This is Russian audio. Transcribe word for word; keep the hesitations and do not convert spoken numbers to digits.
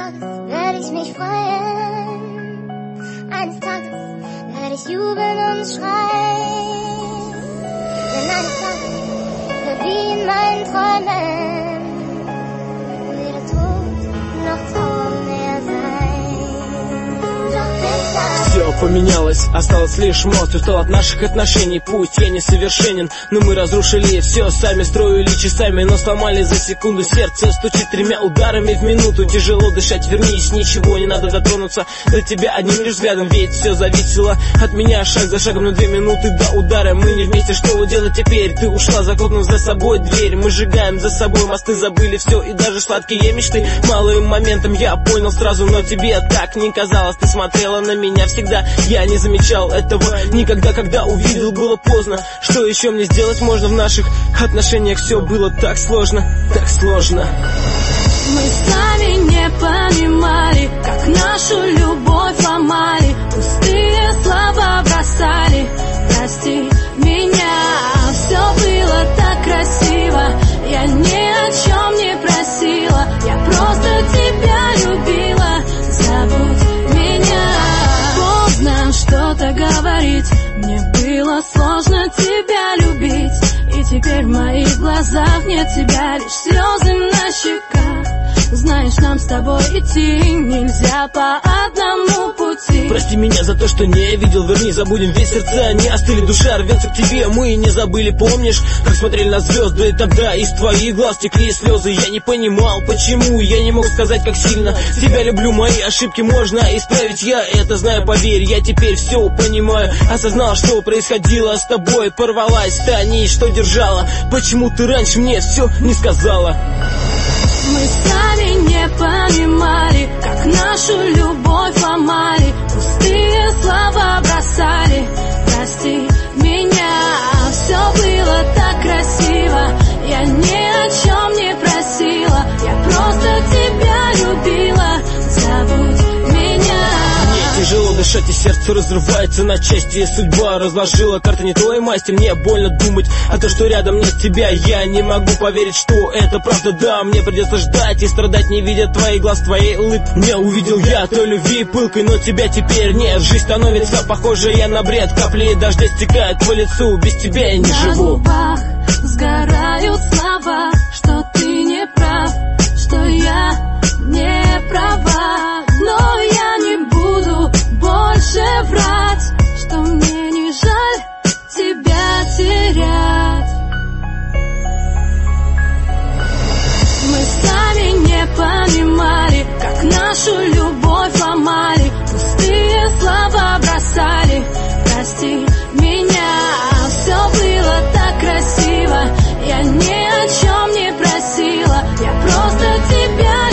Tages werde ich mich freuen. Eines Tages werde ich jubeln und schreien. Denn eines Tages wird wie in meinen Träumen weder Tod noch Traum mehr sein. Doch bis dann все поменялось, осталось лишь мост. Устал от наших отношений, пусть я несовершенен, но мы разрушили все сами, строили часами, но сломали за секунду. Сердце стучит тремя ударами в минуту. Тяжело дышать, вернись, ничего не надо дотронуться до тебя одним лишь взглядом, ведь все зависело от меня шаг за шагом. На две минуты до удара мы не вместе, что делать теперь? Ты ушла, захлопнув за собой дверь. Мы сжигаем за собой мосты, забыли все и даже сладкие мечты. Малым моментом я понял сразу, но тебе так не казалось. Ты смотрела на меня всегда, я не замечал этого никогда. Когда увидел, было поздно. Что еще мне сделать можно? В наших отношениях все было так сложно, так сложно. Мы сами не понимали, как нашу любовь ломали, пустые слова бросали. Прости меня, все было так красиво, я ни о чем не просила, я просто тебя любила. Забудь меня. Поздно что-то говорить, мне было сложно тебя любить, и теперь в моих глазах нет тебя, лишь слезы на щеках. Знаешь, нам с тобой идти нельзя по одному пути. Прости меня за то, что не видел, верни, забудем, ведь сердца не остыли, душа рвется к тебе. Мы не забыли, помнишь, как смотрели на звезды? Тогда из твоих глаз текли слезы. Я не понимал, почему, я не мог сказать, как сильно тебя люблю. Мои ошибки можно исправить, я это знаю, поверь. Я теперь все понимаю, осознал, что происходило с тобой. Порвалась та нить, что держала, почему ты раньше мне все не сказала? Мы сами не понимали, как нашу любовь ломали, пустые слова бросали. Прости меня, все было так красиво, я ни о чем не просила, я просто тебя любила. Забудь меня. Мне тяжело дышать, и сердце разрывается на части. Судьба разложила карты не той масти. Мне больно думать, а то, что рядом нет тебя, я не могу поверить, что это правда. Да, мне придется ждать и страдать, не видя твоих глаз, твоей улыбки. Не увидел я той любви пылкой, но тебя теперь нет. Жизнь становится похожей я на бред. Капли дождя стекают по лицу, без тебя я не на живу. Губах сгорают слова, что ты не прав, что я не права. Но я не буду больше врать, что мне не жаль тебя терять. Мы сами не понимали, как нашу любовь ломали, пустые слова бросали. Прости меня, все было так красиво, я ни о чем не просила, я просто тебя